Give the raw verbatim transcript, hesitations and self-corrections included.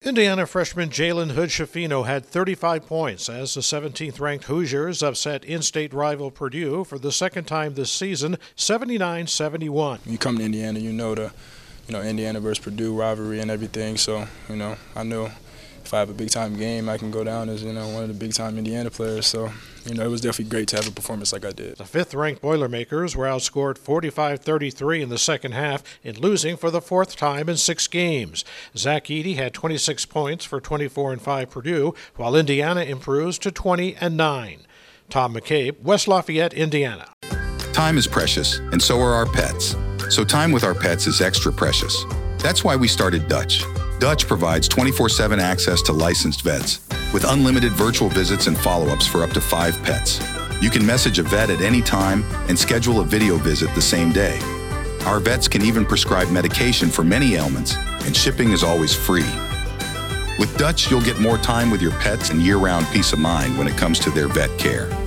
Indiana freshman Jalen Hood-Schifino had thirty-five points as the seventeenth-ranked Hoosiers upset in-state rival Purdue for the second time this season, seventy-nine seventy-one. You come to Indiana, you know the, you know Indiana versus Purdue rivalry and everything. So you know, I know if I have a big-time game, I can go down as you know one of the big-time Indiana players. So you know, it was definitely great to have a performance like I did. The fifth-ranked Boilermakers were outscored forty-five thirty-three in the second half in losing for the fourth time in six games. Zach Edey had twenty-six points for twenty-four and five Purdue, while Indiana improves to twenty and nine. Tom McCabe, West Lafayette, Indiana. Time is precious, and so are our pets. So time with our pets is extra precious. That's why we started Dutch. Dutch provides twenty-four seven access to licensed vets with unlimited virtual visits and follow-ups for up to five pets. You can message a vet at any time and schedule a video visit the same day. Our vets can even prescribe medication for many ailments, and shipping is always free. With Dutch, you'll get more time with your pets and year-round peace of mind when it comes to their vet care.